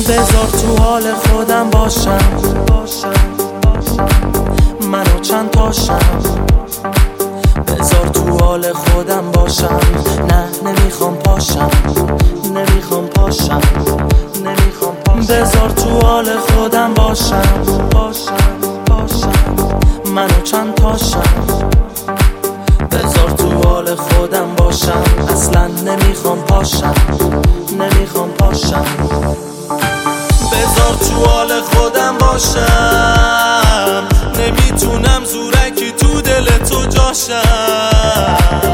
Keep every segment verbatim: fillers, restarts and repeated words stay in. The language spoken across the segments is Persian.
بذار تو حال خودم باشم، منو چند تاشم. بذار تو حال خودم باشم، نه نمیخوام پاشم، نمیخوام پاشم، نمیخوام پاشم. بذار تو حال خودم باشم، باشم، باشم، منو چند تاشم. بذار تو حال خودم باشم، اصلا نمیخوام پاشم، نمیخوام پاشم. بذار تو حال خودم باشم، نمیتونم زورکی تو دل تو جاشم.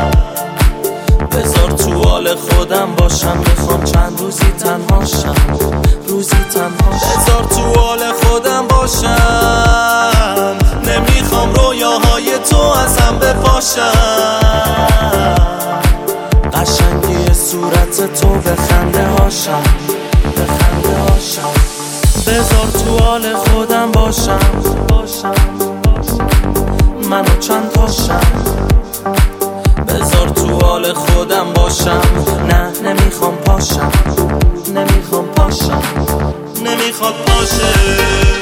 بذار تو حال خودم باشم، میخوام چند روزی تنهاشم، روزی تنهاشم. بذار تو حال خودم باشم، نمیخوام رویاهای تو ازم بپاشم. قشنگی صورت تو به خنده هاشم، به خنده هاشم. بذار تو حال خودم باشم، باشم، منو چند تاشم. بذار تو حال خودم باشم، نه نمیخوام پاشم، نمیخوام پاشم، نمیخواد باشه.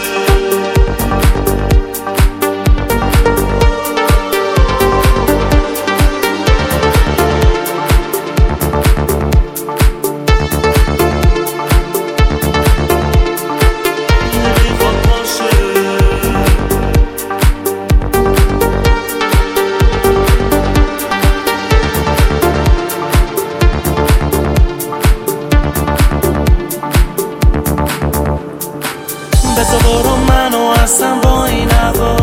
بذار برو منو اصلا با این هوا،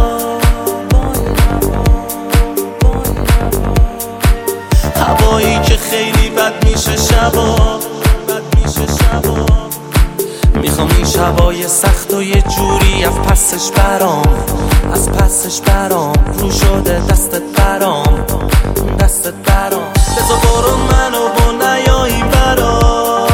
هوایی که خیلی بد میشه شبا، بد میشه شبا. میخوام این شبای سخت و یه جوری از پسش برام، از پسش برام. رو شده دستت برام، دستت برام. بذار برو منو با نیایی برام،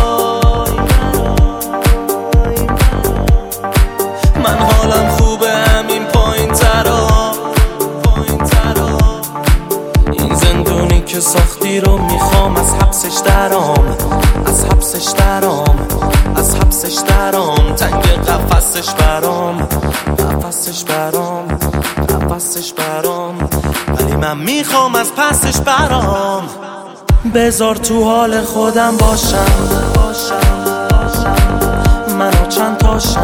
من حالم خوبه همین پایین ترا، پایین ترا. این زندونی که ساختی رو میخوام از حبسش درام، از حبسش درام، از حبسش درام. تنگ قفسش برام، قفسش برام، قفسش برام. ولی من میخوام از پسش برام. بذار تو حال خودم باشم، باشم، منو چند تاشم.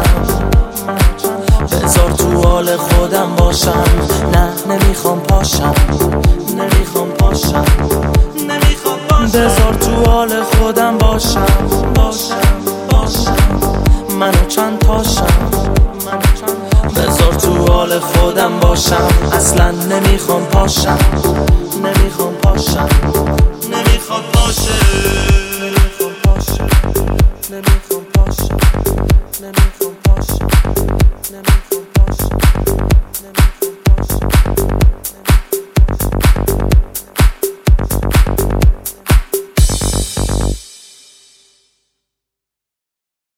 بذار تو حال خودم باشم، نه نمیخوام پاشم، نمیخوام پاشم، نمیخوام پاشم. بذار تو حال خودم باشم، باشم، باشم، منو چند تاشم. بذار تو حال خودم باشم، اصلا نمیخوام پاشم، نمیخوام پاشم.